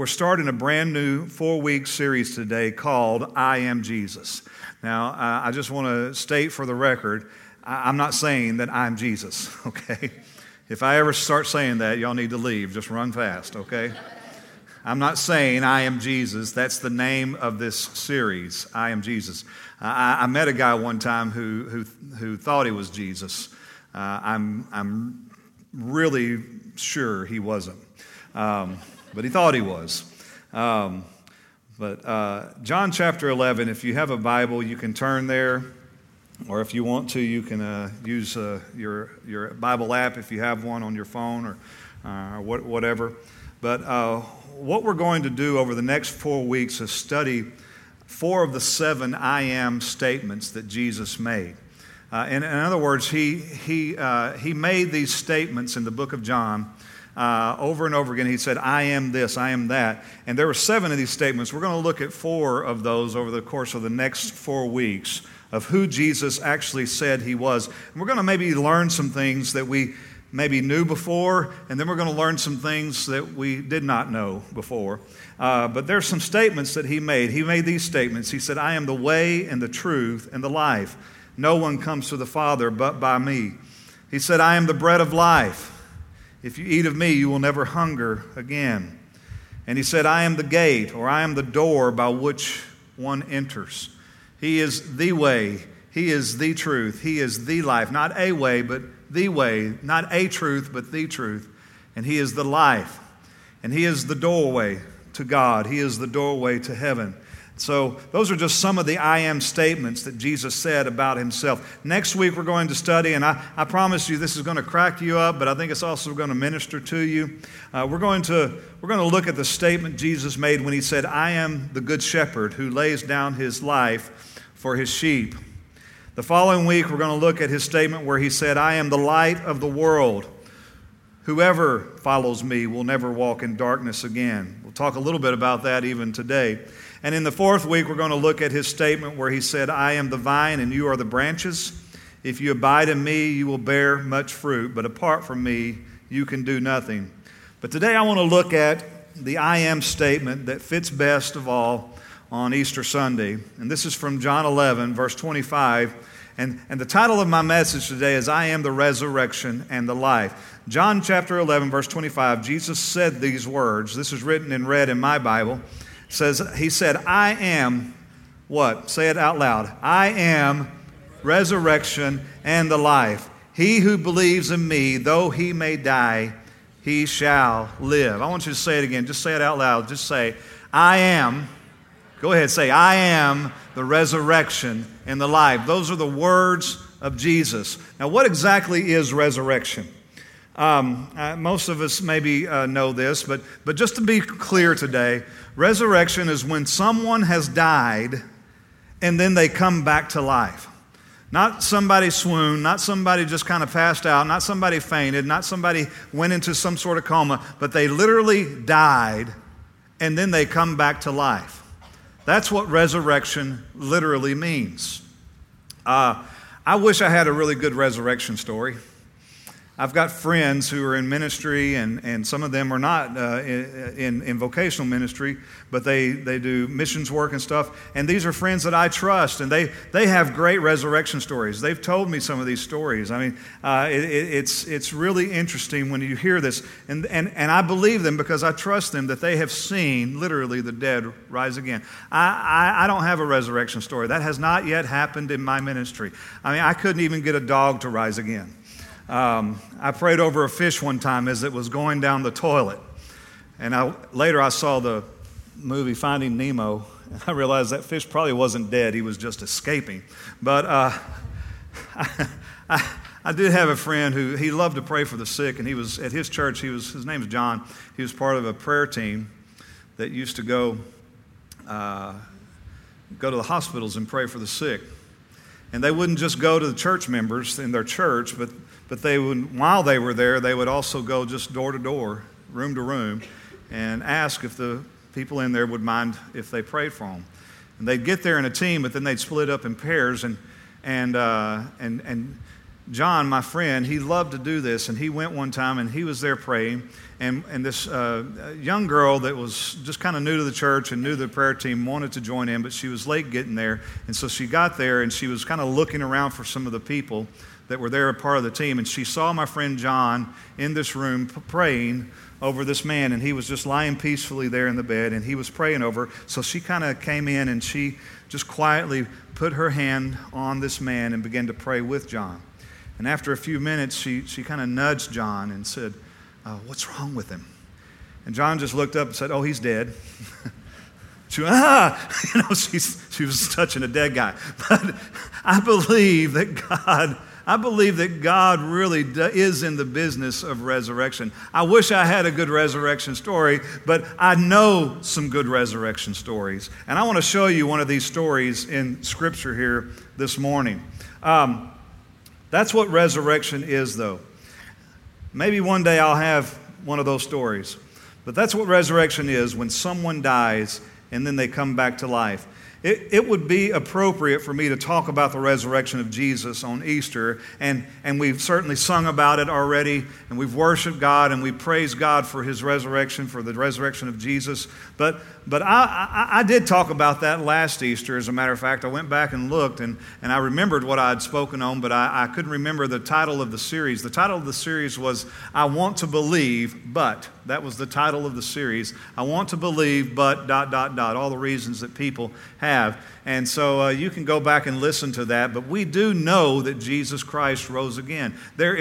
we're starting a brand new 4-week series today called I Am Jesus. Now, I just want to state for the record, I'm not saying that I'm Jesus, okay? If I ever start saying that, y'all need to leave. Just run fast, okay? I'm not saying I am Jesus. That's the name of this series, I Am Jesus. I met a guy one time who thought he was Jesus. I'm really sure he wasn't, but he thought he was. But John chapter 11, if you have a Bible, you can turn there, or if you want to, you can use your Bible app if you have one on your phone or whatever. But what we're going to do over the next 4 weeks is study 4 of the 7 I am statements that Jesus made. In other words, he made these statements in the book of John over and over again. He said, I am this, I am that. And there were 7 of these statements. We're going to look at 4 of those over the course of the next 4 weeks of who Jesus actually said he was. And we're going to maybe learn some things that we maybe knew before, and then we're going to learn some things that we did not know before. But there's some statements that he made. He made these statements. He said, I am the way and the truth and the life. No one comes to the Father but by me. He said, I am the bread of life. If you eat of me, you will never hunger again. And he said, I am the gate, or I am the door by which one enters. He is the way. He is the truth. He is the life. Not a way, but the way. Not a truth, but the truth. And he is the life. And he is the doorway to God. He is the doorway to heaven. So those are just some of the I am statements that Jesus said about himself. Next week we're going to study, and I promise you this is going to crack you up, but I think it's also going to minister to you. We're going to look at the statement Jesus made when he said, I am the good shepherd who lays down his life for his sheep. The following week we're going to look at his statement where he said, I am the light of the world. Whoever follows me will never walk in darkness again. We'll talk a little bit about that even today. And in the 4th week, we're going to look at his statement where he said, I am the vine and you are the branches. If you abide in me, you will bear much fruit, but apart from me, you can do nothing. But today I want to look at the I am statement that fits best of all on Easter Sunday. And this is from John 11, verse 25. And the title of my message today is, I am the resurrection and the life. John chapter 11, verse 25, Jesus said these words. This is written and read in my Bible. He said, I am, what? Say it out loud. I am resurrection and the life. He who believes in me, though he may die, he shall live. I want you to say it again. Just say it out loud. Just say, I am. Go ahead, say, I am the resurrection and the life. Those are the words of Jesus. Now, what exactly is resurrection? Most of us maybe know this, but just to be clear today, resurrection is when someone has died and then they come back to life. Not somebody swooned, not somebody just kind of passed out, not somebody fainted, not somebody went into some sort of coma, but they literally died and then they come back to life. That's what resurrection literally means. I wish I had a really good resurrection story. I've got friends who are in ministry, and some of them are not in vocational ministry, but they do missions work and stuff. And these are friends that I trust, and they have great resurrection stories. They've told me some of these stories. I mean, it's really interesting when you hear this, and I believe them because I trust them that they have seen literally the dead rise again. I don't have a resurrection story. That has not yet happened in my ministry. I mean, I couldn't even get a dog to rise again. I prayed over a fish one time as it was going down the toilet. And later I saw the movie Finding Nemo, and I realized that fish probably wasn't dead. He was just escaping. But I did have a friend who he loved to pray for the sick, and he was at his church. His name is John. He was part of a prayer team that used to go to the hospitals and pray for the sick. And they wouldn't just go to the church members in their church, but they would, while they were there, they would also go just door to door, room to room, and ask if the people in there would mind if they prayed for them. And they'd get there in a team, but then they'd split up in pairs, and John, my friend, he loved to do this, and he went one time, and he was there praying, and this young girl that was just kind of new to the church and knew the prayer team wanted to join in, but she was late getting there, and so she got there, and she was kind of looking around for some of the people that were there, a part of the team, and she saw my friend John in this room praying over this man, and he was just lying peacefully there in the bed, and he was praying over her. So she kind of came in, and she just quietly put her hand on this man and began to pray with John. And after a few minutes, she kind of nudged John and said, what's wrong with him? And John just looked up and said, oh, he's dead. She went, she was touching a dead guy. But I believe that God really is in the business of resurrection. I wish I had a good resurrection story, but I know some good resurrection stories. And I want to show you one of these stories in Scripture here this morning. That's what resurrection is, though. Maybe one day I'll have one of those stories. But that's what resurrection is, when someone dies and then they come back to life. It would be appropriate for me to talk about the resurrection of Jesus on Easter, and we've certainly sung about it already, and we've worshiped God, and we praise God for His resurrection, for the resurrection of Jesus. But I did talk about that last Easter. As a matter of fact, I went back and looked, and I remembered what I had spoken on, but I couldn't remember the title of the series. The title of the series was, I Want to Believe, But. That was the title of the series. I want to believe, but ... all the reasons that people have. And so you can go back and listen to that, but we do know that Jesus Christ rose again. There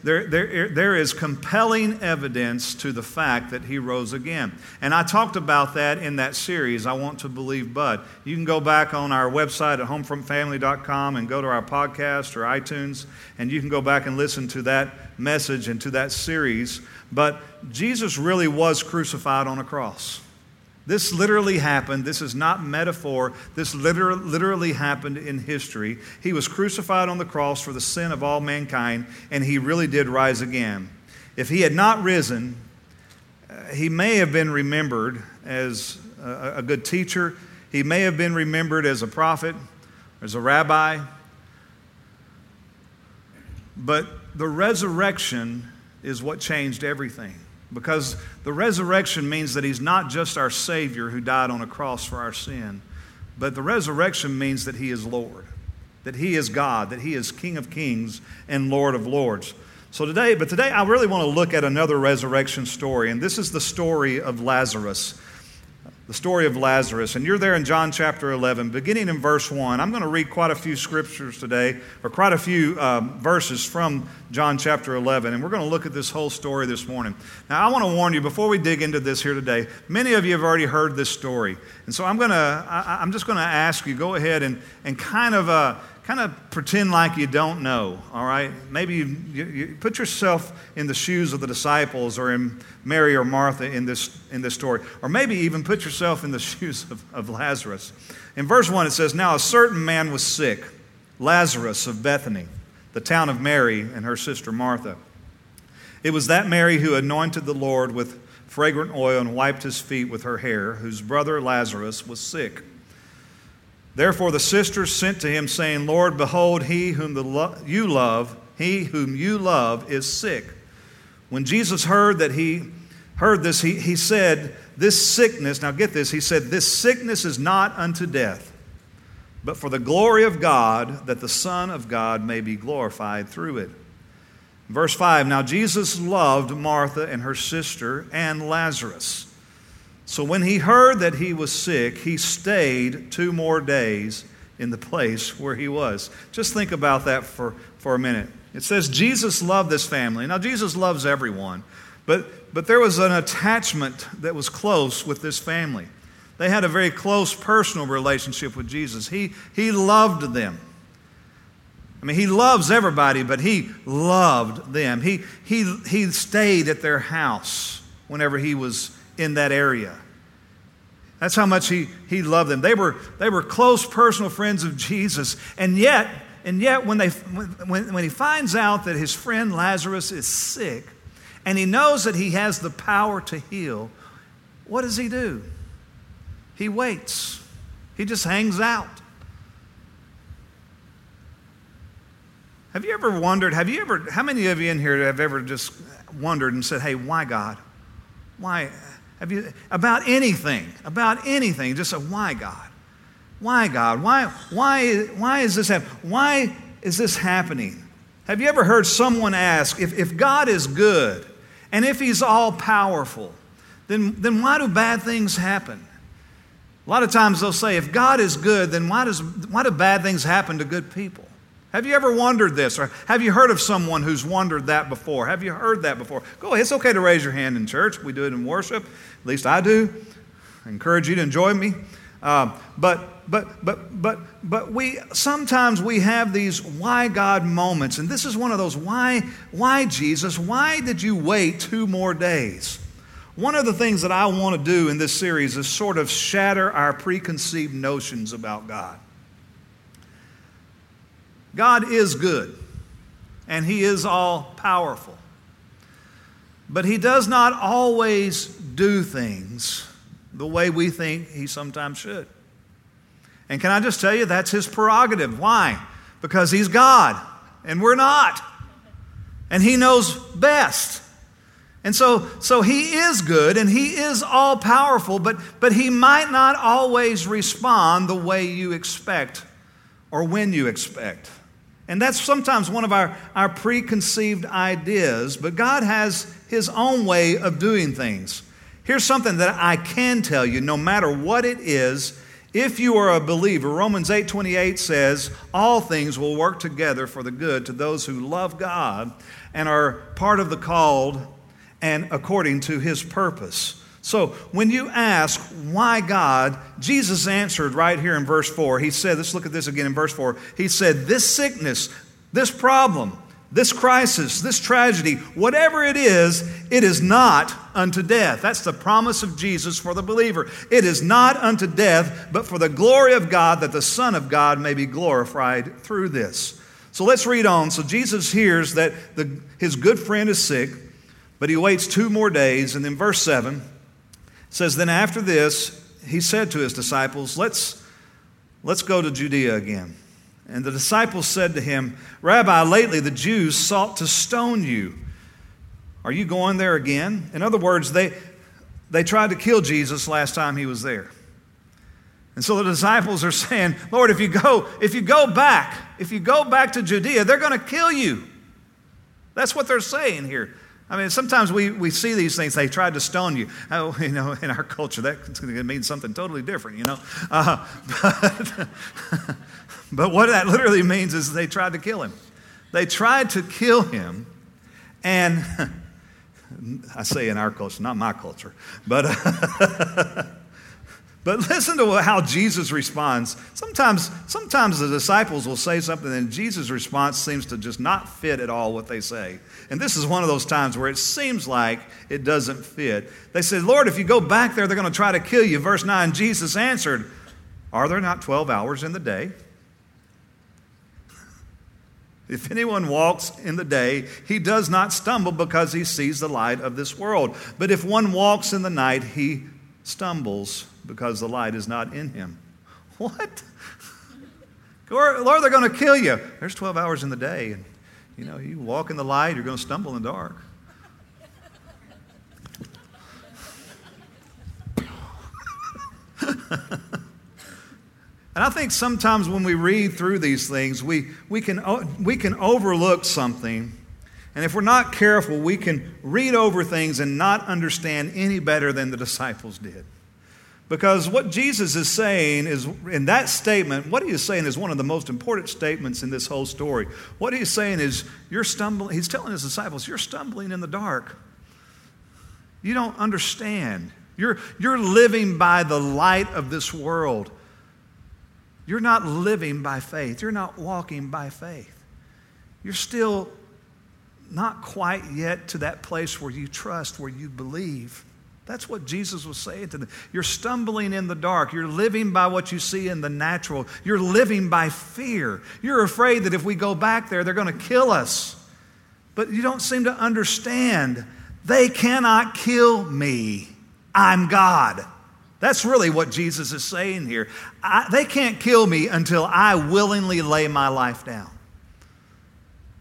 is compelling evidence to the fact that He rose again. And I talked about that in that series, I Want to Believe, But. You can go back on our website at homefrontfamily.com and go to our podcast or iTunes, and you can go back and listen to that message and to that series. But Jesus really was crucified on a cross. This literally happened. This is not metaphor. This literally happened in history. He was crucified on the cross for the sin of all mankind, and He really did rise again. If He had not risen, He may have been remembered as a good teacher. He may have been remembered as a prophet, as a rabbi. But the resurrection is what changed everything. Because the resurrection means that He's not just our Savior who died on a cross for our sin, but the resurrection means that He is Lord, that He is God, that He is King of Kings and Lord of Lords. Today I really want to look at another resurrection story, and this is the story of Lazarus. The story of Lazarus. And you're there in John chapter 11, beginning in verse 1. I'm going to read quite a few scriptures today, or quite a few verses from John chapter 11. And we're going to look at this whole story this morning. Now, I want to warn you, before we dig into this here today, many of you have already heard this story. And so I'm just going to ask you, go ahead and kind of pretend like you don't know, all right? Maybe you put yourself in the shoes of the disciples, or in Mary or Martha in this story. Or maybe even put yourself in the shoes of Lazarus. In verse 1 it says, Now a certain man was sick, Lazarus of Bethany, the town of Mary and her sister Martha. It was that Mary who anointed the Lord with fragrant oil and wiped His feet with her hair, whose brother Lazarus was sick. Therefore the sisters sent to Him, saying, Lord, behold, he whom you love is sick. When Jesus heard this, he said, this sickness, now get this, He said, this sickness is not unto death, but for the glory of God, that the Son of God may be glorified through it. Verse 5, Now Jesus loved Martha and her sister and Lazarus. So when He heard that he was sick, He stayed 2 more days in the place where he was. Just think about that for a minute. It says Jesus loved this family. Now, Jesus loves everyone, but there was an attachment that was close with this family. They had a very close personal relationship with Jesus. He loved them. I mean, He loves everybody, but He loved them. He stayed at their house whenever He was in that area. That's how much he loved them. They were close personal friends of Jesus. And yet when He finds out that his friend Lazarus is sick, and he knows that He has the power to heal, what does He do? He waits. He just hangs out. Have you ever wondered, how many of you in here have ever just wondered and said, hey, why God? Why? About anything, just say, why God? Why God? Why is this happening? Why is this happening? Have you ever heard someone ask, if God is good and if He's all powerful, then why do bad things happen? A lot of times they'll say, if God is good, then why do bad things happen to good people? Have you ever wondered this? Or have you heard of someone who's wondered that before? Have you heard that before? Go ahead. It's okay to raise your hand in church. We do it in worship. At least I do. I encourage you to enjoy me. But we sometimes we have these why God moments, and this is one of those why Jesus? Why did you wait 2 more days? One of the things that I want to do in this series is sort of shatter our preconceived notions about God. God is good, and He is all powerful. But He does not always do things the way we think He sometimes should. And can I just tell you, that's His prerogative. Why? Because He's God, and we're not. And He knows best. And so He is good, and He is all powerful, but He might not always respond the way you expect or when you expect. And that's sometimes one of our preconceived ideas, but God has His own way of doing things. Here's something that I can tell you, no matter what it is, if you are a believer, Romans 8:28 says, all things will work together for the good to those who love God and are part of the called and according to His purpose. So when you ask, why God, Jesus answered right here in verse 4. He said, let's look at this again in verse 4. He said, this sickness, this problem, this crisis, this tragedy, whatever it is not unto death. That's the promise of Jesus for the believer. It is not unto death, but for the glory of God, that the Son of God may be glorified through this. So let's read on. So Jesus hears that his good friend is sick, but he waits 2 more days. And then verse 7 says, then after this, he said to his disciples, let's go to Judea again. And the disciples said to him, Rabbi, lately the Jews sought to stone you. Are you going there again? In other words, they tried to kill Jesus last time he was there. And so the disciples are saying, Lord, if you go back to Judea, they're going to kill you. That's what they're saying here. I mean, sometimes we see these things. They tried to stone you. Oh, in our culture, that's going to mean something totally different, But what that literally means is they tried to kill him. They tried to kill him, and I say in our culture, not my culture, but listen to how Jesus responds. Sometimes the disciples will say something, and Jesus' response seems to just not fit at all what they say. And this is one of those times where it seems like it doesn't fit. They said, Lord, if you go back there, they're going to try to kill you. Verse 9, Jesus answered, are there not 12 hours in the day? If anyone walks in the day, he does not stumble because he sees the light of this world. But if one walks in the night, he stumbles because the light is not in him. What? Lord, they're going to kill you. There's 12 hours in the day. And, you walk in the light, you're going to stumble in the dark. And I think sometimes when we read through these things, we can overlook something. And if we're not careful, we can read over things and not understand any better than the disciples did. Because what Jesus is saying is, in that statement, what he is saying is one of the most important statements in this whole story. What he's saying is, you're stumbling. He's telling his disciples, you're stumbling in the dark. You don't understand. You're living by the light of this world. You're not living by faith. You're not walking by faith. You're still not quite yet to that place where you trust, where you believe. That's what Jesus was saying to them. You're stumbling in the dark. You're living by what you see in the natural. You're living by fear. You're afraid that if we go back there, they're going to kill us. But you don't seem to understand. They cannot kill me. I'm God. That's really what Jesus is saying here. They can't kill me until I willingly lay my life down.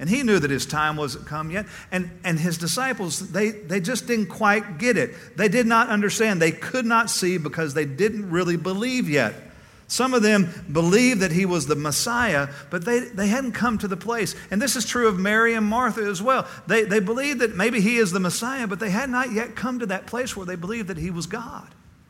And he knew that his time wasn't come yet. And his disciples, they just didn't quite get it. They did not understand. They could not see because they didn't really believe yet. Some of them believed that he was the Messiah, but they hadn't come to the place. And this is true of Mary and Martha as well. They believed that maybe he is the Messiah, but they had not yet come to that place where they believed that he was God.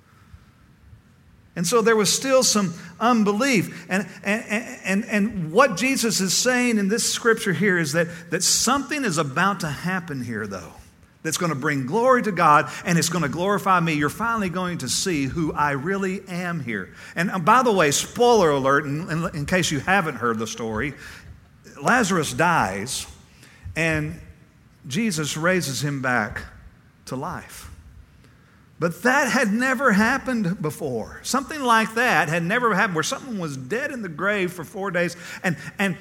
And so there was still some unbelief. And what Jesus is saying in this scripture here is that something is about to happen here, though, that's going to bring glory to God, and it's going to glorify me. You're finally going to see who I really am here. And by the way, spoiler alert, in case you haven't heard the story, Lazarus dies, and Jesus raises him back to life. But that had never happened before. Something like that had never happened, where someone was dead in the grave for 4 days, and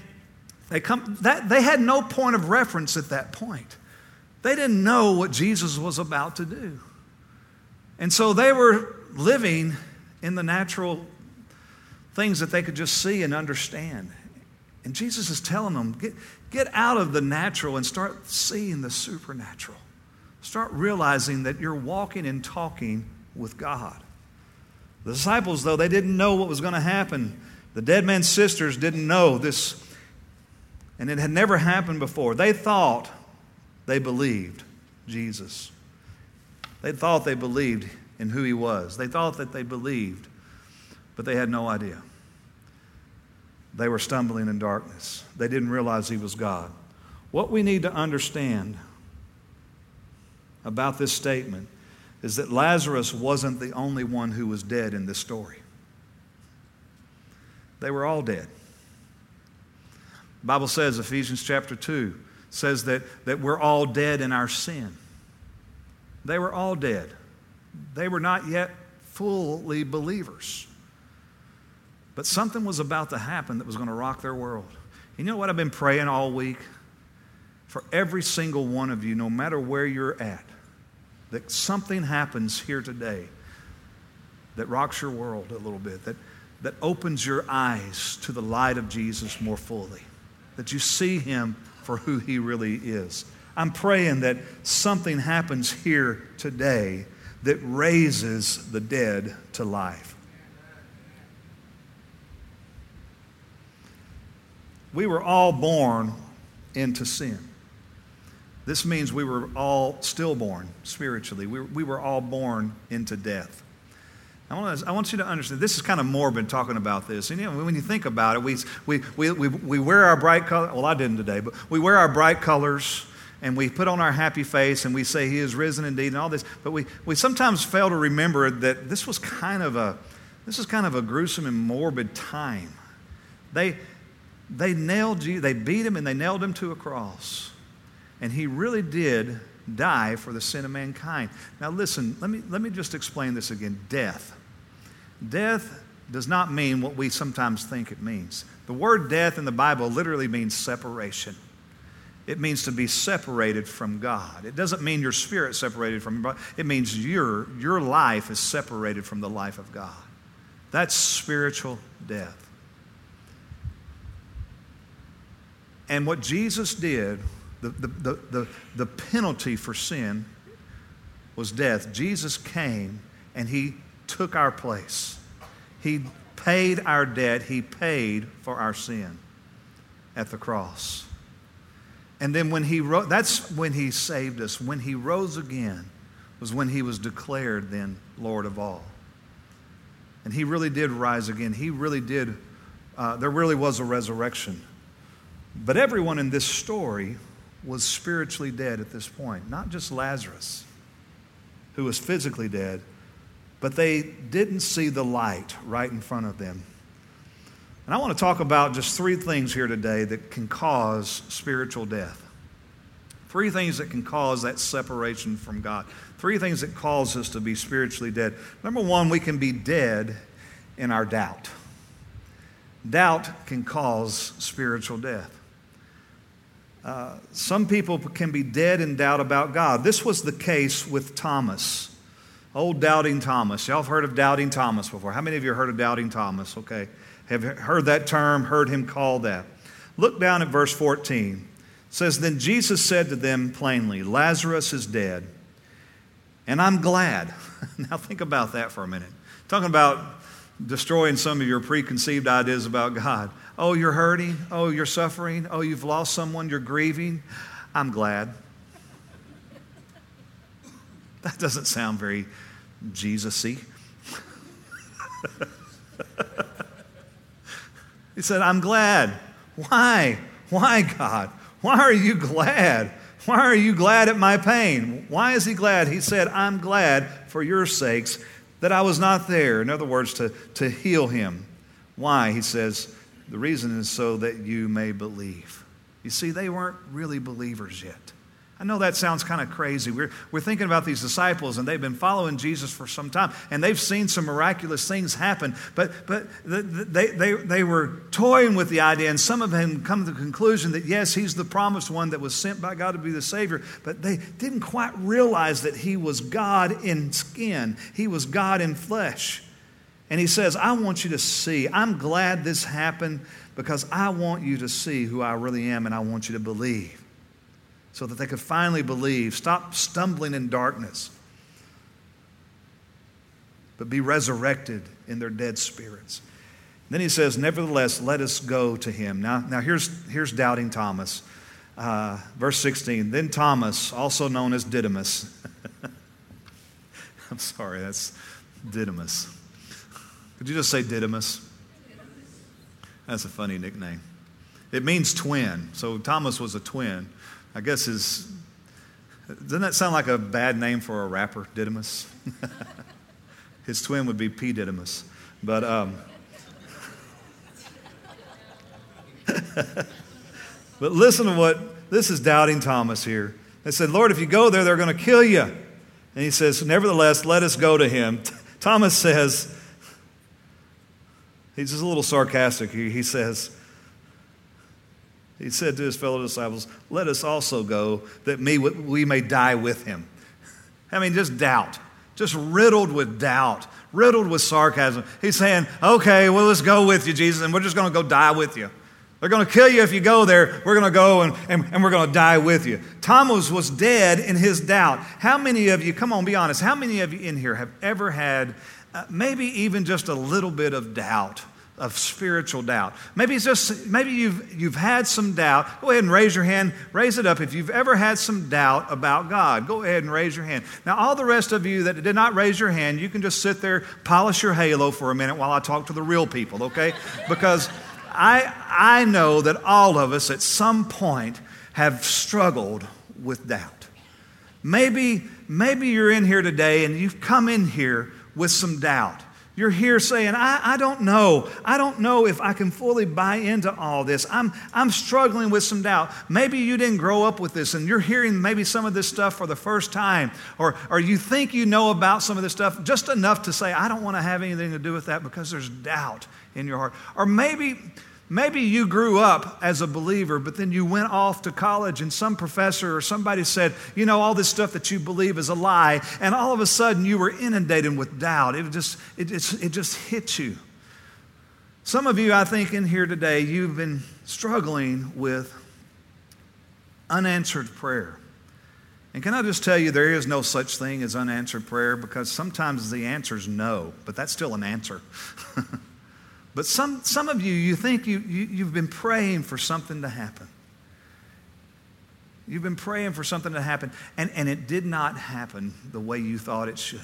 they had no point of reference at that point. They didn't know what Jesus was about to do. And so they were living in the natural things that they could just see and understand. And Jesus is telling them, get out of the natural and start seeing the supernatural. Start realizing that you're walking and talking with God. The disciples, though, they didn't know what was going to happen. The dead man's sisters didn't know this, and it had never happened before. They thought they believed Jesus. They thought they believed in who he was. They thought that they believed, but they had no idea. They were stumbling in darkness. They didn't realize he was God. What we need to understand about this statement is that Lazarus wasn't the only one who was dead in this story. They were all dead. The Bible says, Ephesians chapter 2, says that we're all dead in our sin. They were all dead. They were not yet fully believers. But something was about to happen that was going to rock their world. You know what I've been praying all week? For every single one of you, no matter where you're at, that something happens here today that rocks your world a little bit, that opens your eyes to the light of Jesus more fully, that you see him for who he really is. I'm praying that something happens here today that raises the dead to life. We were all born into sin. This means we were all stillborn spiritually. We were all born into death. I want you to understand, this is kind of morbid talking about this. And you know, when you think about it, we wear our bright colors. Well, I didn't today, but we wear our bright colors and we put on our happy face and we say he is risen indeed and all this. But we sometimes fail to remember that this was kind of a gruesome and morbid time. They nailed you, they beat him and they nailed him to a cross. And he really did die for the sin of mankind. Now listen, let me just explain this again. Death. Death does not mean what we sometimes think it means. The word death in the Bible literally means separation. It means to be separated from God. It doesn't mean your spirit separated from God. It means your life is separated from the life of God. That's spiritual death. And what Jesus did, the penalty for sin was death. Jesus came and he took our place. He paid our debt. He paid for our sin at the cross. And then when that's when he saved us. When he rose again was when he was declared then Lord of all. And he really did rise again. He really did, there really was a resurrection. But everyone in this story was spiritually dead at this point. Not just Lazarus, who was physically dead, but they didn't see the light right in front of them. And I want to talk about just 3 things here today that can cause spiritual death. 3 things that can cause that separation from God. 3 things that cause us to be spiritually dead. Number 1, we can be dead in our doubt. Doubt can cause spiritual death. Some people can be dead in doubt about God. This was the case with Thomas, old Doubting Thomas. Y'all have heard of Doubting Thomas before. How many of you have heard of Doubting Thomas? Okay, have heard that term, heard him called that. Look down at verse 14. says, then Jesus said to them plainly, Lazarus is dead, and I'm glad. Now think about that for a minute. Talking about destroying some of your preconceived ideas about God. Oh, you're hurting. Oh, you're suffering. Oh, you've lost someone. You're grieving. I'm glad. That doesn't sound very Jesus-y. He said, I'm glad. Why? Why, God? Why are you glad? Why are you glad at my pain? Why is he glad? He said, I'm glad for your sakes that I was not there. In other words, to heal him. Why? He says, the reason is so that you may believe. You see, they weren't really believers yet. I know that sounds kind of crazy. We're thinking about these disciples, and they've been following Jesus for some time, and they've seen some miraculous things happen, but they were toying with the idea, and some of them come to the conclusion that, yes, he's the promised one that was sent by God to be the Savior, but they didn't quite realize that he was God in skin. He was God in flesh. And he says, I want you to see. I'm glad this happened because I want you to see who I really am, and I want you to believe. So that they could finally believe, stop stumbling in darkness, but be resurrected in their dead spirits. Then he says, nevertheless, let us go to him. Now here's doubting Thomas. Verse 16, then Thomas, also known as Didymus. I'm sorry, that's Didymus. Could you just say Didymus? That's a funny nickname. It means twin. So Thomas was a twin. I guess doesn't that sound like a bad name for a rapper, Didymus? His twin would be P. Didymus. But but listen to this is doubting Thomas here. They said, Lord, if you go there, they're going to kill you. And he says, nevertheless, let us go to him. Thomas says, he's just a little sarcastic here. He said to his fellow disciples, let us also go that we may die with him. I mean, just doubt, just riddled with doubt, riddled with sarcasm. He's saying, okay, well, let's go with you, Jesus, and we're just going to go die with you. They're going to kill you if you go there. We're going to go and we're going to die with you. Thomas was dead in his doubt. How many of you, come on, be honest, how many of you in here have ever had maybe even just a little bit of doubt? Of spiritual doubt. Maybe you've had some doubt. Go ahead and raise your hand. Raise it up if you've ever had some doubt about God. Go ahead and raise your hand. Now, all the rest of you that did not raise your hand, you can just sit there, polish your halo for a minute while I talk to the real people, okay? Because I know that all of us at some point have struggled with doubt. Maybe you're in here today and you've come in here with some doubt. You're here saying, I don't know. I don't know if I can fully buy into all this. I'm struggling with some doubt. Maybe you didn't grow up with this and you're hearing maybe some of this stuff for the first time. Or you think you know about some of this stuff just enough to say, I don't want to have anything to do with that because there's doubt in your heart. Or maybe you grew up as a believer, but then you went off to college and some professor or somebody said, you know, all this stuff that you believe is a lie. And all of a sudden you were inundated with doubt. It just hit you. Some of you, I think, in here today, you've been struggling with unanswered prayer. And can I just tell you, there is no such thing as unanswered prayer because sometimes the answer is no, but that's still an answer. But some of you think you've been praying for something to happen. You've been praying for something to happen, and it did not happen the way you thought it should.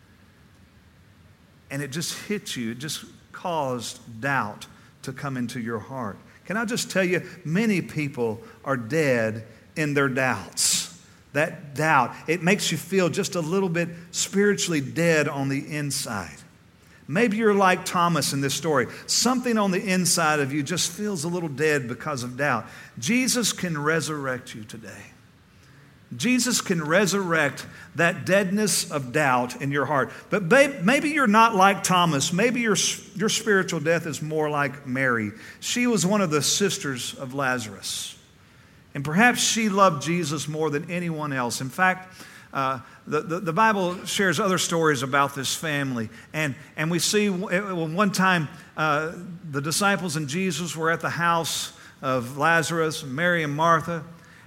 And it just hit you. It just caused doubt to come into your heart. Can I just tell you, many people are dead in their doubts. That doubt, it makes you feel just a little bit spiritually dead on the inside. Maybe you're like Thomas in this story. Something on the inside of you just feels a little dead because of doubt. Jesus can resurrect you today. Jesus can resurrect that deadness of doubt in your heart. But maybe you're not like Thomas. Maybe your spiritual death is more like Mary. She was one of the sisters of Lazarus. And perhaps she loved Jesus more than anyone else. In fact, the Bible shares other stories about this family. And we see one time the disciples and Jesus were at the house of Lazarus, Mary and Martha.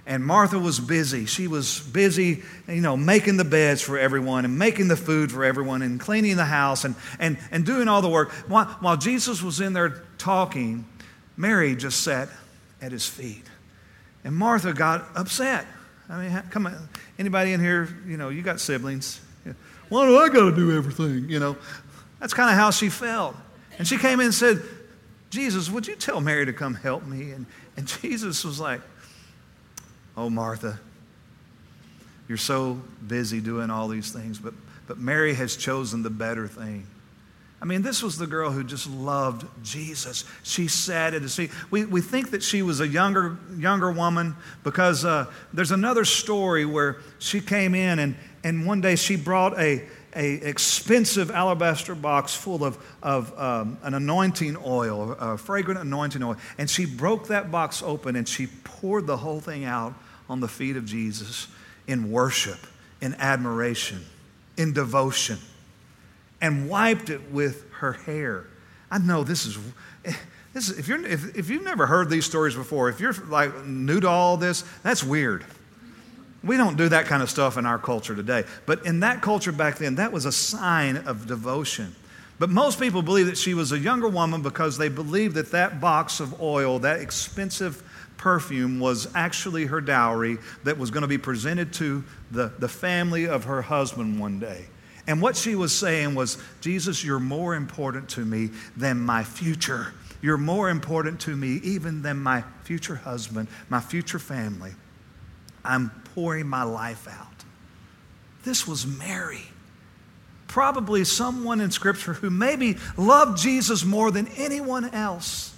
And Martha was busy. She was busy, making the beds for everyone and making the food for everyone and cleaning the house and doing all the work. While Jesus was in there talking, Mary just sat at his feet. And Martha got upset. I mean, come on. Anybody in here, you got siblings. Why do I got to do everything? That's kind of how she felt. And she came in and said, Jesus, would you tell Mary to come help me? And Jesus was like, oh, Martha, you're so busy doing all these things, but Mary has chosen the better thing. I mean, this was the girl who just loved Jesus. She sat at his feet. We think that she was a younger woman because there's another story where she came in and one day she brought a expensive alabaster box full of an anointing oil, a fragrant anointing oil. And she broke that box open and she poured the whole thing out on the feet of Jesus in worship, in admiration, in devotion, and wiped it with her hair. I know this is if you've never heard these stories before, if you're like new to all this, that's weird. We don't do that kind of stuff in our culture today. But in that culture back then, that was a sign of devotion. But most people believe that she was a younger woman because they believed that that box of oil, that expensive perfume, was actually her dowry that was going to be presented to the family of her husband one day. And what she was saying was, Jesus, you're more important to me than my future. You're more important to me even than my future husband, my future family. I'm pouring my life out. This was Mary. Probably someone in Scripture who maybe loved Jesus more than anyone else.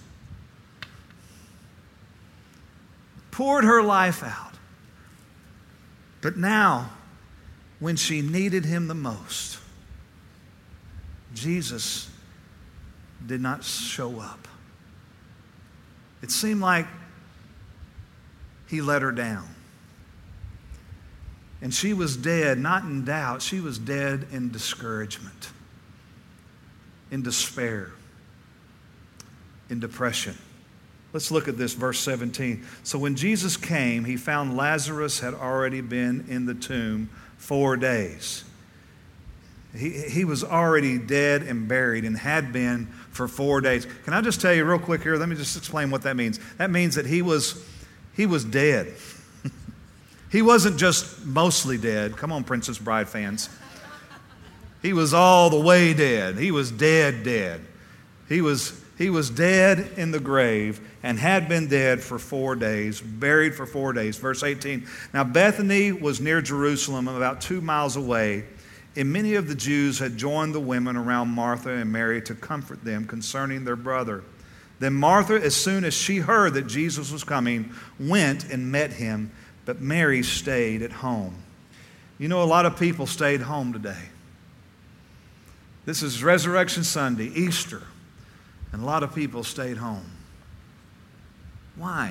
Poured her life out. But now, when she needed him the most, Jesus did not show up. It seemed like he let her down. And she was dead, not in doubt. She was dead in discouragement, in despair, in depression. Let's look at this, verse 17. So when Jesus came, he found Lazarus had already been in the tomb 4 days. He was already dead and buried and had been for 4 days. Can I just tell you real quick here? Let me just explain what that means. That means that he was dead. He wasn't just mostly dead. Come on, Princess Bride fans. He was all the way dead. He was dead. He was dead in the grave and had been dead for 4 days, buried for 4 days. Verse 18, now Bethany was near Jerusalem, about 2 miles away, and many of the Jews had joined the women around Martha and Mary to comfort them concerning their brother. Then Martha, as soon as she heard that Jesus was coming, went and met him, but Mary stayed at home. A lot of people stayed home today. This is Resurrection Sunday, Easter, and a lot of people stayed home. Why?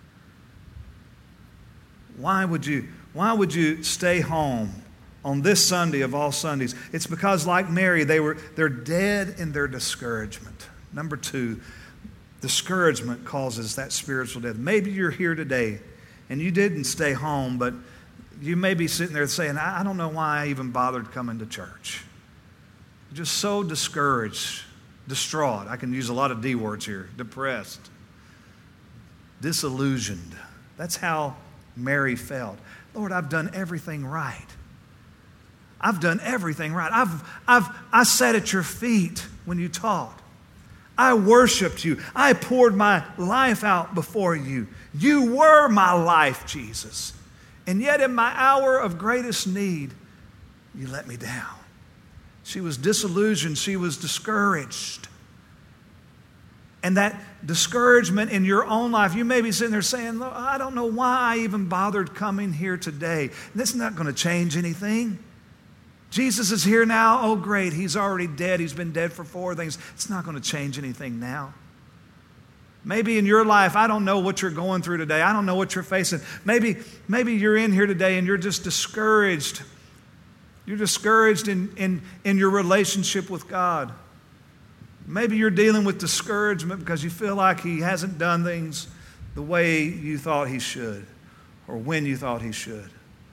Why would you stay home on this Sunday of all Sundays? It's because, like Mary, they're dead in their discouragement. Number 2, discouragement causes that spiritual death. Maybe you're here today and you didn't stay home, but you may be sitting there saying, I don't know why I even bothered coming to church. You're just so discouraged, distraught. I can use a lot of D words here. Depressed, disillusioned. That's how Mary felt. Lord, I've done everything right. I've done everything right. I sat at your feet when you taught. I worshiped you. I poured my life out before you. You were my life, Jesus. And yet in my hour of greatest need, you let me down. She was disillusioned. She was discouraged. And that discouragement in your own life, you may be sitting there saying, I don't know why I even bothered coming here today. That's not going to change anything. Jesus is here now. Oh, great. He's already dead. He's been dead for 4 days. It's not going to change anything now. Maybe in your life, I don't know what you're going through today. I don't know what you're facing. Maybe you're in here today and you're just discouraged. You're discouraged in your relationship with God. Maybe you're dealing with discouragement because you feel like He hasn't done things the way you thought He should. or when you thought he should.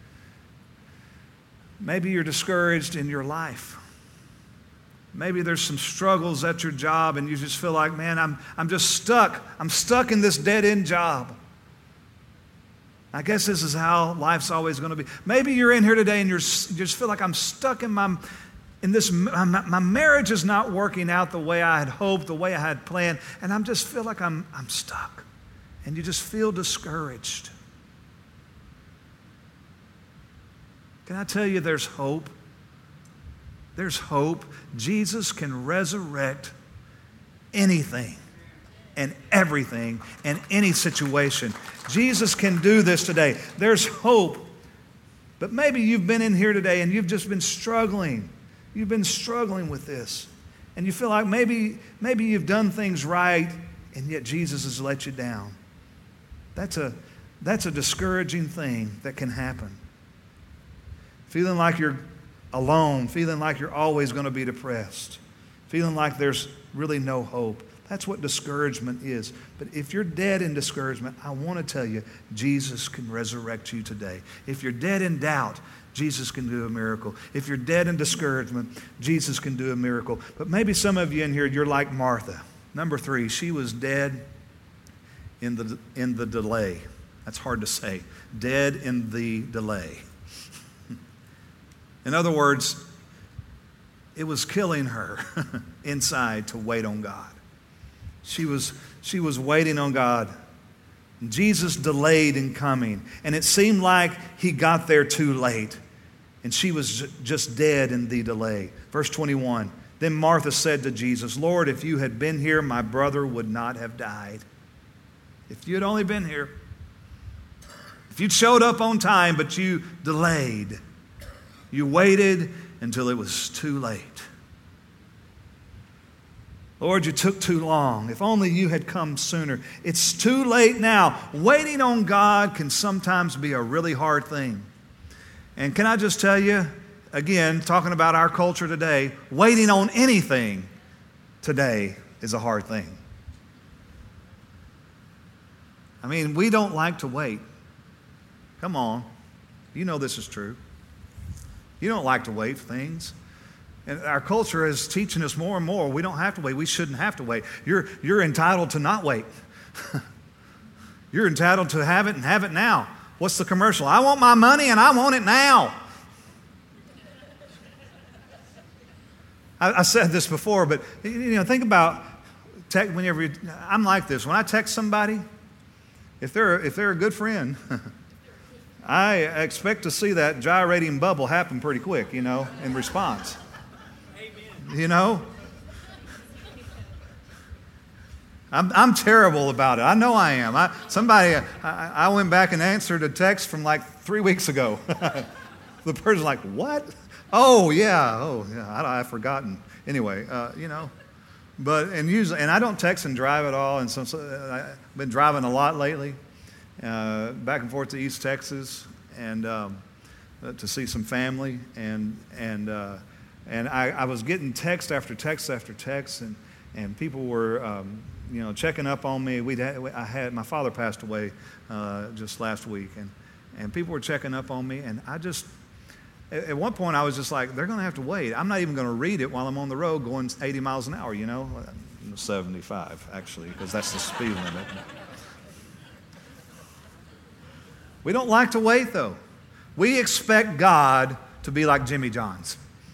Maybe you're discouraged in your life. Maybe there's some struggles at your job and you just feel like, man, I'm just stuck. I'm stuck in this dead-end job. I guess this is how life's always going to be. Maybe you're in here today and you just feel like I'm stuck in my marriage is not working out the way I had hoped, the way I had planned, and I just feel like I'm stuck. And you just feel discouraged. Can I tell you there's hope? There's hope. Jesus can resurrect anything and everything and any situation. Jesus can do this today. There's hope. But maybe you've been in here today and you've just been struggling. You've been struggling with this. And you feel like maybe you've done things right and yet Jesus has let you down. That's a discouraging thing that can happen. Feeling like you're alone, feeling like you're always going to be depressed, feeling like there's really no hope. That's what discouragement is. But if you're dead in discouragement, I want to tell you, Jesus can resurrect you today. If you're dead in doubt, Jesus can do a miracle. If you're dead in discouragement, Jesus can do a miracle. But maybe some of you in here, you're like Martha. Number 3, she was dead in the delay. That's hard to say. Dead in the delay. In other words, it was killing her inside to wait on God. She was waiting on God. Jesus delayed in coming, and it seemed like he got there too late, and she was just dead in the delay. Verse 21, then Martha said to Jesus, Lord, if you had been here, my brother would not have died. If you had only been here. If you'd showed up on time, but you delayed. You waited until it was too late. Lord, you took too long. If only you had come sooner. It's too late now. Waiting on God can sometimes be a really hard thing. And can I just tell you, again, talking about our culture today, waiting on anything today is a hard thing. I mean, we don't like to wait. Come on. You know this is true. You don't like to wait for things. And our culture is teaching us more and more. We don't have to wait. We shouldn't have to wait. You're entitled to not wait. You're entitled to have it and have it now. What's the commercial? I want my money and I want it now. I said this before, but think about whenever I'm like this. When I text somebody, if they're a good friend, I expect to see that gyrating bubble happen pretty quick, in response. Amen. I'm terrible about it. I know I am. I went back and answered a text from like 3 weeks ago. The person's like, what? Oh, yeah. I've forgotten. Anyway, But usually I don't text and drive at all. And so I've been driving a lot lately, back and forth to East Texas, and to see some family. And I was getting text after text after text, and people were checking up on me. My father passed away just last week, and people were checking up on me, and at one point I was just like, they're going to have to wait. I'm not even going to read it while I'm on the road going 80 miles an hour, 75 actually, because that's the speed limit. We don't like to wait though. We expect God to be like Jimmy John's.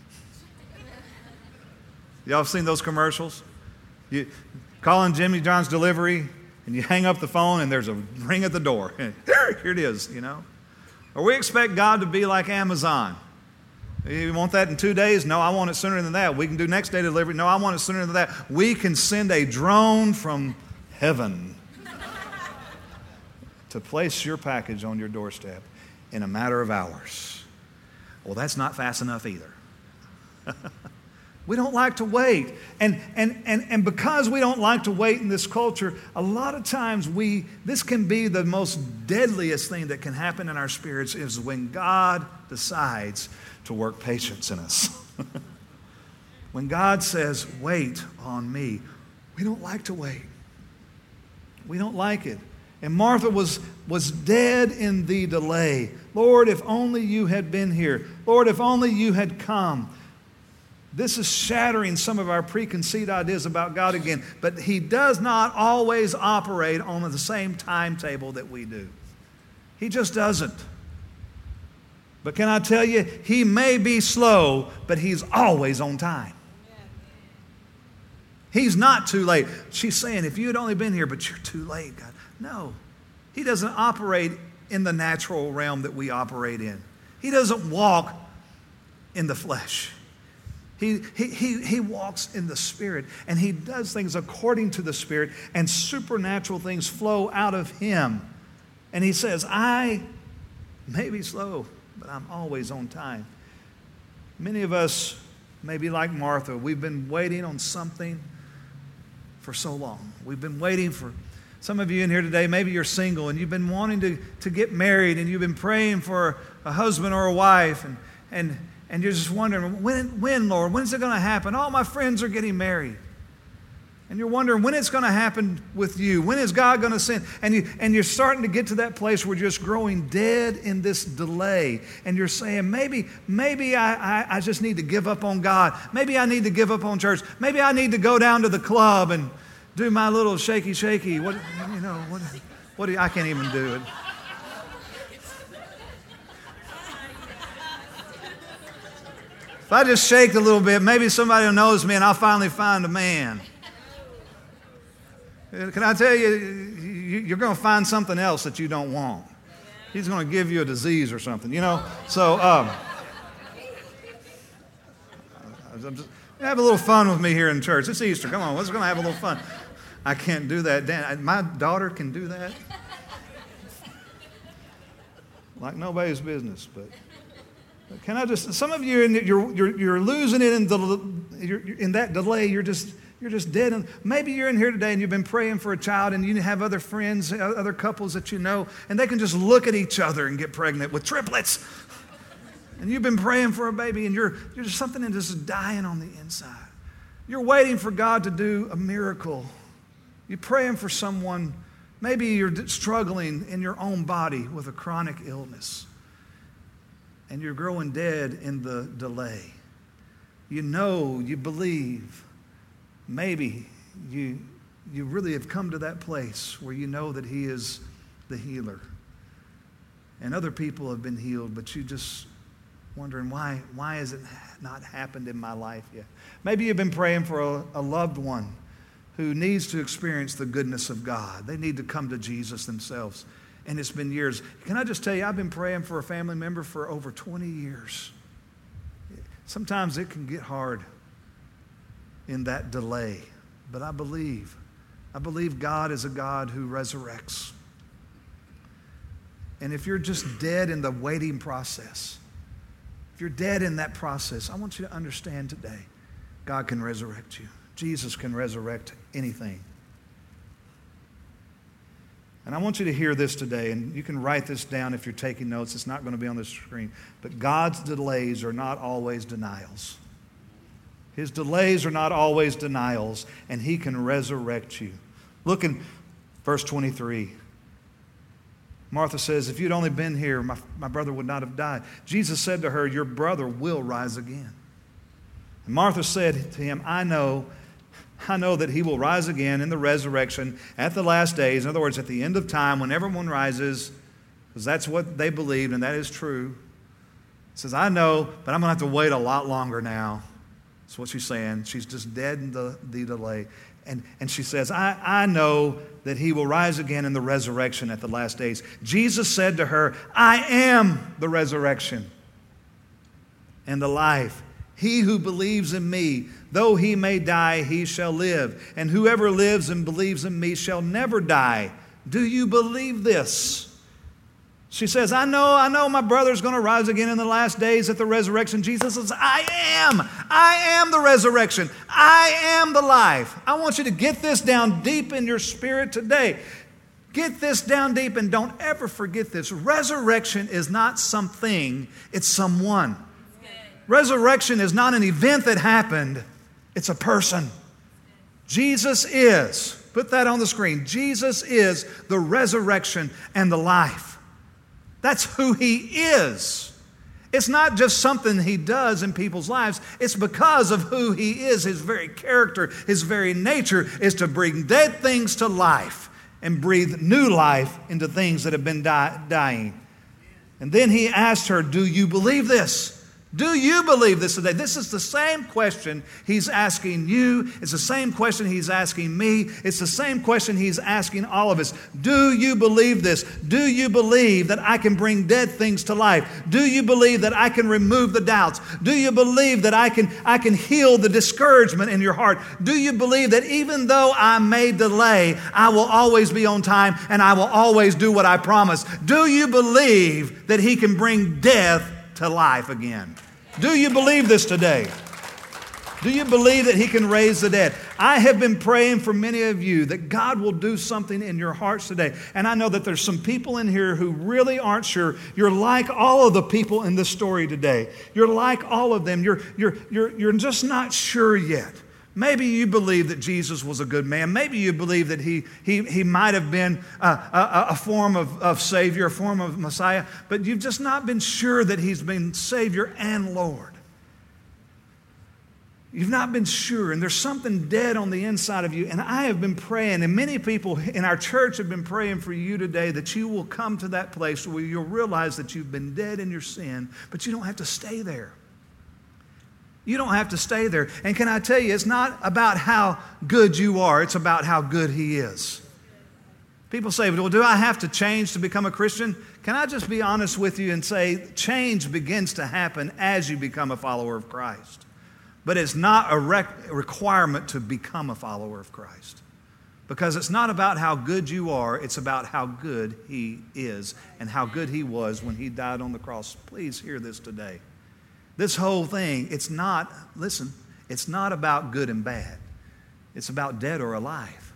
Y'all have seen those commercials? You call in Jimmy John's delivery, and you hang up the phone, and there's a ring at the door. Here it is, Or we expect God to be like Amazon. You want that in 2 days? No, I want it sooner than that. We can do next day delivery. No, I want it sooner than that. We can send a drone from heaven to place your package on your doorstep in a matter of hours. Well, that's not fast enough either. We don't like to wait. And because we don't like to wait in this culture, a lot of times this can be the most deadliest thing that can happen in our spirits is when God decides to work patience in us. When God says, wait on me, we don't like to wait. We don't like it. And Martha was dead in the delay. Lord, if only you had been here. Lord, if only you had come. This is shattering some of our preconceived ideas about God again. But He does not always operate on the same timetable that we do. He just doesn't. But can I tell you, He may be slow, but He's always on time. He's not too late. She's saying, if you had only been here, but you're too late, God. No. He doesn't operate in the natural realm that we operate in. He doesn't walk in the flesh. He walks in the Spirit, and He does things according to the Spirit, and supernatural things flow out of Him. And He says, I may be slow, but I'm always on time. Many of us may be like Martha. We've been waiting on something for so long. We've been waiting for, some of you in here today, maybe you're single and you've been wanting to get married, and you've been praying for a husband or a wife, and you're just wondering, when, Lord, when's it going to happen? All my friends are getting married. And you're wondering when it's going to happen with you. When is God going to send? And you're starting to get to that place where you're just growing dead in this delay. And you're saying, maybe I just need to give up on God. Maybe I need to give up on church. Maybe I need to go down to the club and do my little shaky. What do you, I can't even do it. If I just shake a little bit, maybe somebody will notice me and I'll finally find a man. Can I tell you, you're going to find something else that you don't want. He's going to give you a disease or something, you know. So have a little fun with me here in church. It's Easter. Come on, let's going to have a little fun. I can't do that. Dan, my daughter can do that. Like nobody's business, but can I just? Some of you, you're losing it in that delay. You're just dead. And maybe you're in here today and you've been praying for a child, and you have other friends, other couples that you know, and they can just look at each other and get pregnant with triplets. And you've been praying for a baby, and you're just something that is just dying on the inside. You're waiting for God to do a miracle. You're praying for someone. Maybe you're struggling in your own body with a chronic illness, and you're growing dead in the delay. You know, you believe. Maybe you really have come to that place where you know that He is the healer. And other people have been healed, but you just wondering, why has it not happened in my life yet? Maybe you've been praying for a loved one who needs to experience the goodness of God. They need to come to Jesus themselves. And it's been years. Can I just tell you, I've been praying for a family member for over 20 years. Sometimes it can get hard in that delay. But I believe God is a God who resurrects. And if you're just dead in the waiting process, if you're dead in that process, I want you to understand today, God can resurrect you. Jesus can resurrect anything. And I want you to hear this today, and you can write this down if you're taking notes. It's not going to be on the screen. But God's delays are not always denials. His delays are not always denials, and He can resurrect you. Look in verse 23. Martha says, if you'd only been here, my brother would not have died. Jesus said to her, your brother will rise again. And Martha said to Him, I know that He will rise again in the resurrection at the last days. In other words, at the end of time, when everyone rises, because that's what they believed, and that is true. He says, I know, but I'm going to have to wait a lot longer now. That's what she's saying. She's just dead in the delay. And she says, I know that He will rise again in the resurrection at the last days. Jesus said to her, I am the resurrection and the life. He who believes in me, though he may die, he shall live. And whoever lives and believes in me shall never die. Do you believe this? She says, I know my brother's going to rise again in the last days at the resurrection. Jesus says, I am the resurrection. I am the life. I want you to get this down deep in your spirit today. Get this down deep, and don't ever forget this. Resurrection is not something, it's someone. Resurrection is not an event that happened, it's a person. Jesus is. Put that on the screen. Jesus is the resurrection and the life. That's who He is. It's not just something He does in people's lives. It's because of who He is. His very character, His very nature is to bring dead things to life and breathe new life into things that have been dying. And then He asked her, do you believe this? Do you believe this today? This is the same question He's asking you. It's the same question He's asking me. It's the same question He's asking all of us. Do you believe this? Do you believe that I can bring dead things to life? Do you believe that I can remove the doubts? Do you believe that I can heal the discouragement in your heart? Do you believe that even though I may delay, I will always be on time and I will always do what I promise? Do you believe that He can bring death to life again? Do you believe this today? Do you believe that He can raise the dead? I have been praying for many of you that God will do something in your hearts today. And I know that there's some people in here who really aren't sure. You're like all of the people in this story today. You're like all of them. You're just not sure yet. Maybe you believe that Jesus was a good man. Maybe you believe that he might have been a form of Savior, a form of Messiah, but you've just not been sure that He's been Savior and Lord. You've not been sure, and there's something dead on the inside of you. And I have been praying, and many people in our church have been praying for you today that you will come to that place where you'll realize that you've been dead in your sin, but you don't have to stay there. You don't have to stay there. And can I tell you, it's not about how good you are, it's about how good He is. People say, well, do I have to change to become a Christian? Can I just be honest with you and say, change begins to happen as you become a follower of Christ. But it's not a requirement to become a follower of Christ. Because it's not about how good you are, it's about how good He is and how good He was when He died on the cross. Please hear this today. This whole thing, it's not about good and bad. It's about dead or alive.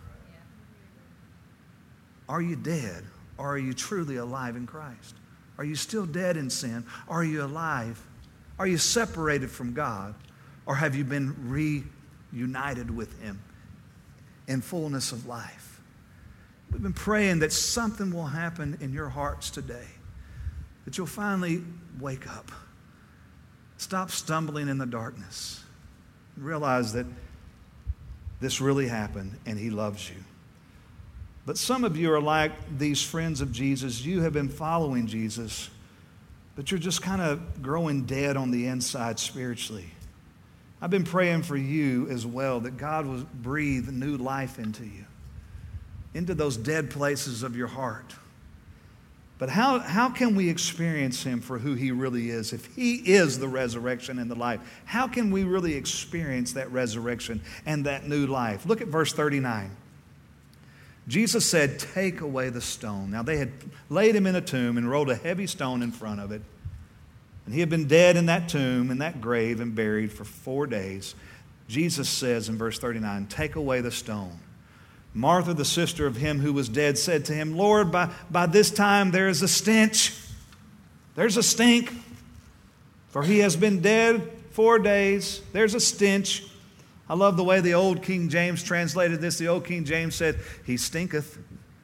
Are you dead or are you truly alive in Christ? Are you still dead in sin? Or are you alive? Are you separated from God? Or have you been reunited with Him in fullness of life? We've been praying that something will happen in your hearts today, that you'll finally wake up. Stop stumbling in the darkness. Realize that this really happened and He loves you. But some of you are like these friends of Jesus. You have been following Jesus, but you're just kind of growing dead on the inside spiritually. I've been praying for you as well, that God will breathe new life into you, into those dead places of your heart. But how can we experience Him for who He really is? If He is the resurrection and the life, how can we really experience that resurrection and that new life? Look at verse 39. Jesus said, take away the stone. Now they had laid Him in a tomb and rolled a heavy stone in front of it. And He had been dead in that tomb, in that grave, and buried for 4 days. Jesus says in verse 39, take away the stone. Martha, the sister of him who was dead, said to Him, Lord, by this time there is a stench. There's a stink. For He has been dead 4 days. There's a stench. I love the way the old King James translated this. The old King James said, He stinketh.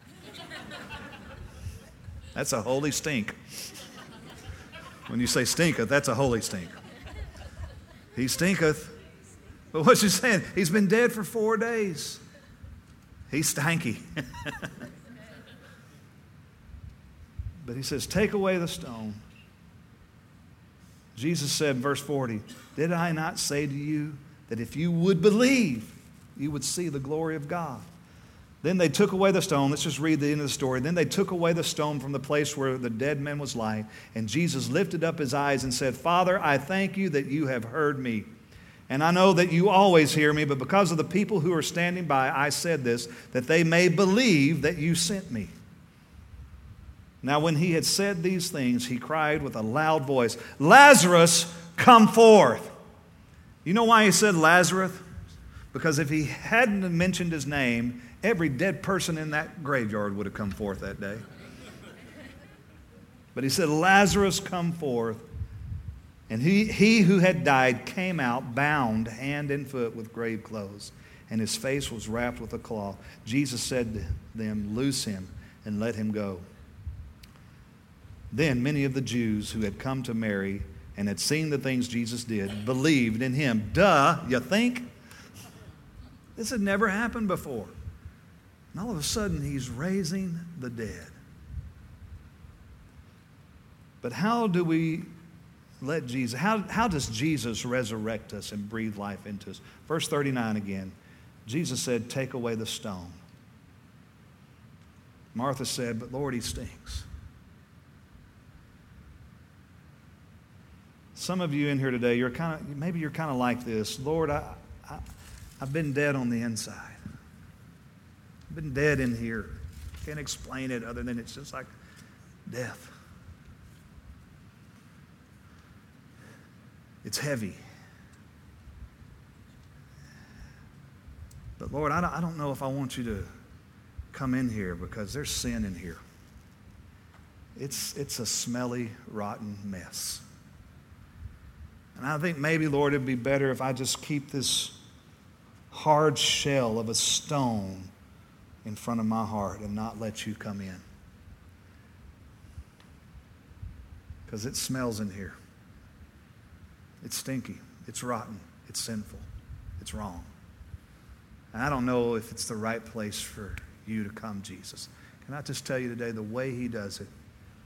That's a holy stink. When you say stinketh, that's a holy stink. He stinketh. But what's she saying? He's been dead for 4 days. He's stanky. But He says, take away the stone. Jesus said in verse 40, did I not say to you that if you would believe, you would see the glory of God? Then they took away the stone. Let's just read the end of the story. Then they took away the stone from the place where the dead man was lying. And Jesus lifted up His eyes and said, Father, I thank You that You have heard me. And I know that You always hear me, but because of the people who are standing by, I said this, that they may believe that You sent me. Now when He had said these things, He cried with a loud voice, Lazarus, come forth. You know why He said Lazarus? Because if He hadn't mentioned his name, every dead person in that graveyard would have come forth that day. But He said, Lazarus, come forth. And he who had died came out, bound hand and foot with grave clothes. and his face was wrapped with a cloth. Jesus said to them, "Loose him and let him go." Then many of the Jews who had come to Mary and had seen the things Jesus did believed in him. Duh, you think? This had never happened before. And all of a sudden, he's raising the dead. But how do we let Jesus, how does Jesus resurrect us and breathe life into us? Verse 39 again. Jesus said, "Take away the stone." Martha said, "But Lord, he stinks." Some of you in here today, maybe you're kind of like this. Lord, I've been dead on the inside. I've been dead in here. Can't explain it other than it's just like death. It's heavy. But Lord, I don't know if I want you to come in here because there's sin in here. It's a smelly, rotten mess. And I think maybe, Lord, it'd be better if I just keep this hard shell of a stone in front of my heart and not let you come in. Because it smells in here. It's stinky. It's rotten. It's sinful. It's wrong. And I don't know if it's the right place for you to come, Jesus. Can I just tell you today, the way he does it,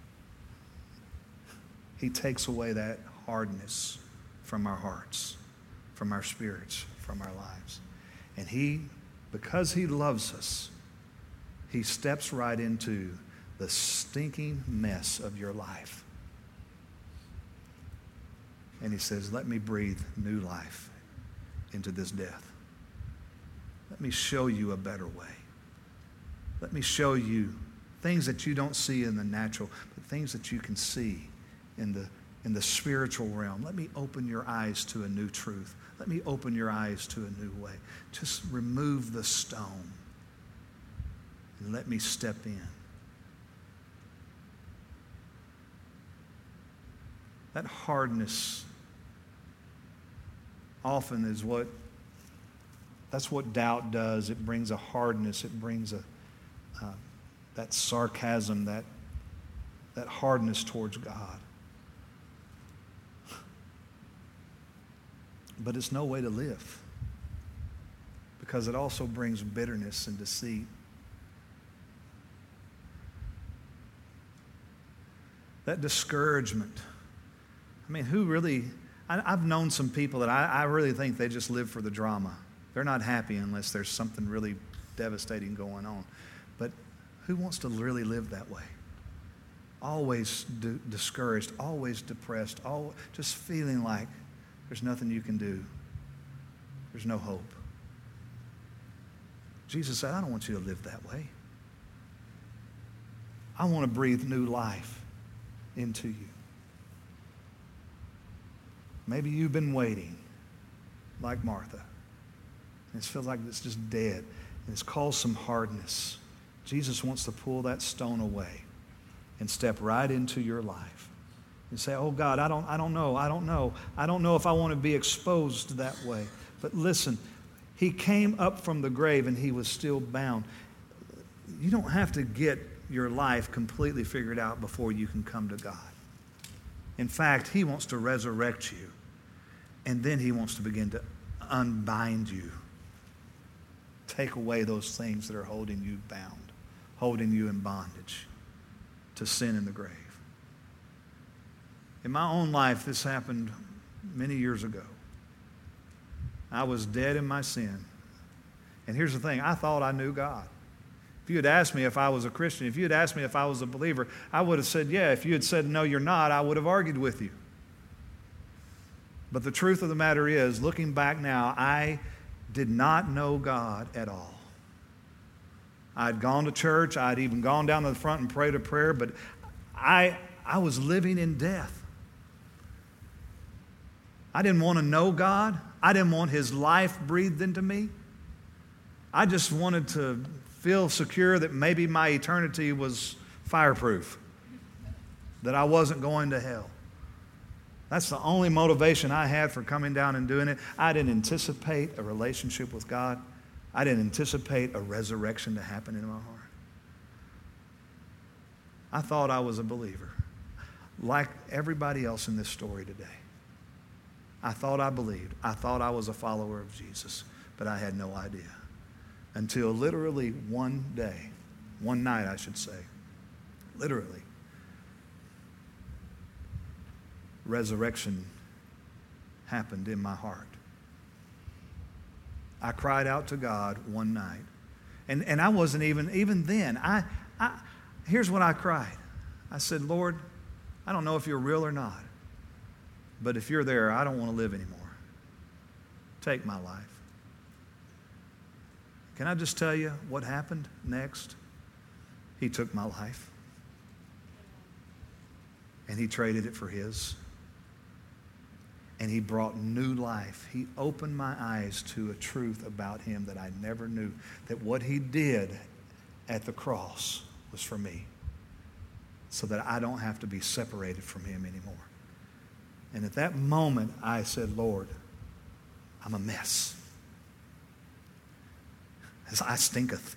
he takes away that hardness from our hearts, from our spirits, from our lives. And he, because he loves us, he steps right into the stinking mess of your life. And he says, "Let me breathe new life into this death. Let me show you a better way. Let me show you things that you don't see in the natural, but things that you can see in the spiritual realm. Let me open your eyes to a new truth. Let me open your eyes to a new way. Just remove the stone and let me step in." That hardness often is that's what doubt does. It brings a hardness. It brings that sarcasm, that hardness towards God. But it's no way to live, because it also brings bitterness and deceit. That discouragement. I mean, I've known some people that I really think they just live for the drama. They're not happy unless there's something really devastating going on. But who wants to really live that way? Always discouraged, always depressed, just feeling like there's nothing you can do. There's no hope. Jesus said, "I don't want you to live that way. I want to breathe new life into you." Maybe you've been waiting like Martha. And it feels like it's just dead. And it's caused some hardness. Jesus wants to pull that stone away and step right into your life. And say, "Oh God, I don't know. I don't know if I want to be exposed that way." But listen, he came up from the grave and he was still bound. You don't have to get your life completely figured out before you can come to God. In fact, he wants to resurrect you. And then he wants to begin to unbind you. Take away those things that are holding you bound, holding you in bondage to sin in the grave. In my own life, this happened many years ago. I was dead in my sin. And here's the thing, I thought I knew God. If you had asked me if I was a Christian, if you had asked me if I was a believer, I would have said, yeah. If you had said, no, you're not, I would have argued with you. But the truth of the matter is, looking back now, I did not know God at all. I'd gone to church. I'd even gone down to the front and prayed a prayer, but I was living in death. I didn't want to know God. I didn't want His life breathed into me. I just wanted to feel secure that maybe my eternity was fireproof, that I wasn't going to hell. That's the only motivation I had for coming down and doing it. I didn't anticipate a relationship with God. I didn't anticipate a resurrection to happen in my heart. I thought I was a believer, like everybody else in this story today. I thought I believed. I thought I was a follower of Jesus, but I had no idea. Until literally one day, one night I should say, literally, resurrection happened in my heart. I cried out to God one night. And I wasn't even then. Here's what I cried. I said, Lord, I don't know if you're real or not, but if you're there, I don't want to live anymore. Take my life. Can I just tell you what happened next? He took my life, and he traded it for his. And he brought new life. He opened my eyes to a truth about him that I never knew, that what he did at the cross was for me, so that I don't have to be separated from him anymore. And at that moment, I said, Lord, I'm a mess. I stinketh.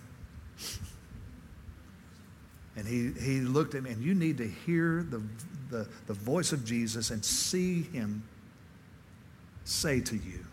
And he looked at me, and you need to hear the voice of Jesus and see him say to you,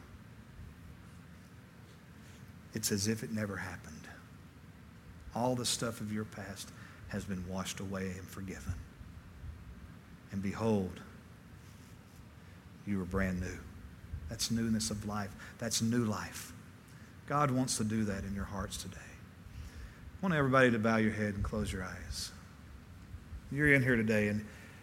it's as if it never happened. All the stuff of your past has been washed away and forgiven. And behold, you are brand new. That's newness of life. That's new life. God wants to do that in your hearts today. I want everybody to bow your head and close your eyes. You're in here today, and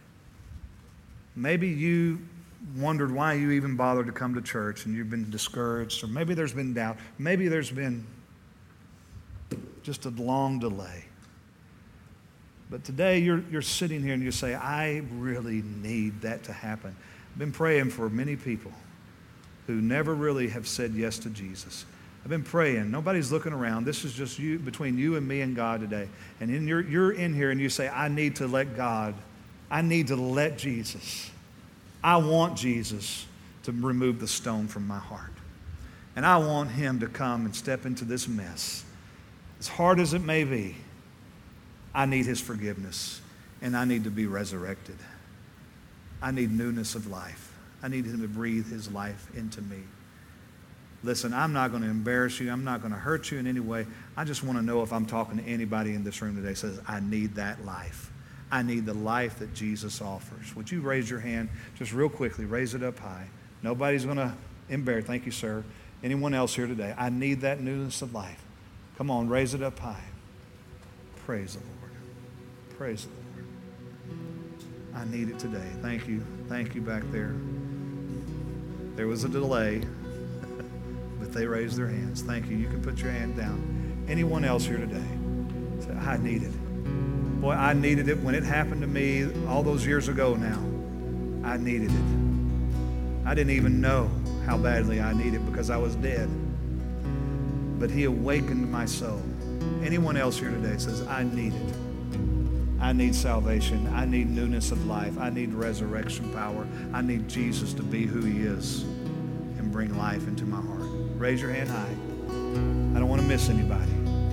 maybe you wondered why you even bothered to come to church, and you've been discouraged, or maybe there's been doubt. Maybe there's been just a long delay. But today you're sitting here and you say, I really need that to happen. I've been praying for many people who never really have said yes to Jesus. I've been praying. Nobody's looking around. This is just you, between you and me and God today. And you're in here and you say, I need to let God, I need to let Jesus. I want Jesus to remove the stone from my heart. And I want him to come and step into this mess. As hard as it may be, I need his forgiveness, and I need to be resurrected. I need newness of life. I need him to breathe his life into me. Listen, I'm not going to embarrass you. I'm not going to hurt you in any way. I just want to know if I'm talking to anybody in this room today that says, I need that life. I need the life that Jesus offers. Would you raise your hand just real quickly? Raise it up high. Nobody's going to embarrass. Thank you, sir. Anyone else here today? I need that newness of life. Come on, raise it up high. Praise the Lord. Praise the Lord. I need it today. Thank you. Thank you back there. There was a delay, but they raised their hands. Thank you. You can put your hand down. Anyone else here today? Say, I need it. Boy, I needed it when it happened to me all those years ago now. I needed it. I didn't even know how badly I needed it because I was dead. But he awakened my soul. Anyone else here today says, I need it. I need salvation. I need newness of life. I need resurrection power. I need Jesus to be who he is and bring life into my heart. Raise your hand high. I don't want to miss anybody.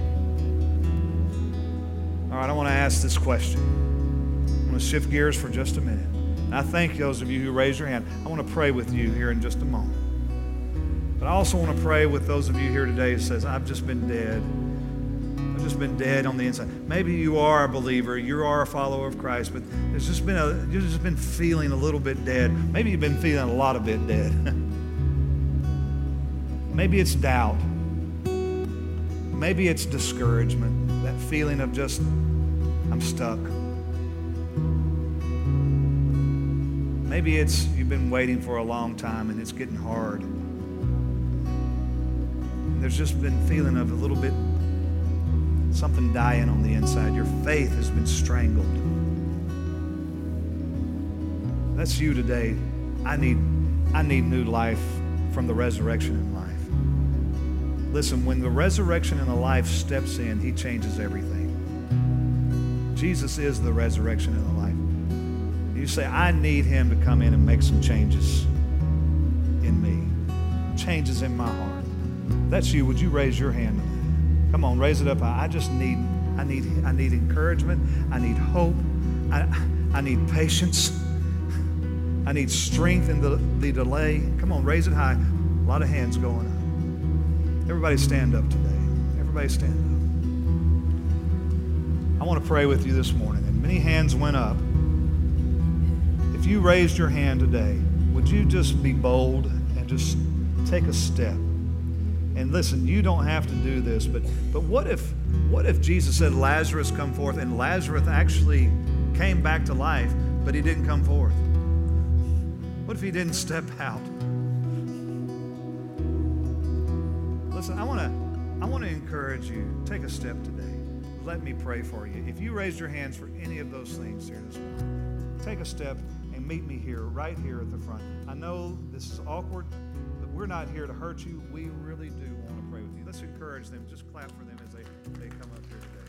All right, I want to ask this question. I'm going to shift gears for just a minute. And I thank those of you who raised your hand. I want to pray with you here in just a moment. But I also want to pray with those of you here today who says, I've just been dead. I've just been dead on the inside. Maybe you are a believer, you are a follower of Christ, but you've just been feeling a little bit dead. Maybe you've been feeling a lot of bit dead. Maybe it's doubt. Maybe it's discouragement, that feeling of just, I'm stuck. Maybe it's you've been waiting for a long time and it's getting hard. And there's just been feeling of a little bit something dying on the inside. Your faith has been strangled. That's you today. I need new life from the resurrection in life. Listen, when the resurrection in the life steps in, he changes everything. Jesus is the resurrection in the life. You say, I need him to come in and make some changes in me. Changes in my heart. that's you. Would you raise your hand? Come on, raise it up. I need encouragement. I need hope. I need patience. I need strength in the delay. Come on, raise it high. A lot of hands going up. Everybody stand up today. Everybody stand up. I want to pray with you this morning. And many hands went up. If you raised your hand today, would you just be bold and just take a step? And listen, you don't have to do this, but what if Jesus said, Lazarus come forth, and Lazarus actually came back to life, but he didn't come forth? What if he didn't step out? Listen, I want to encourage you. Take a step today. Let me pray for you. If you raised your hands for any of those things here this morning, take a step and meet me here, right here at the front. I know this is awkward, but we're not here to hurt you. We really do want to pray with you. Let's encourage them. Just clap for them as they come up here today.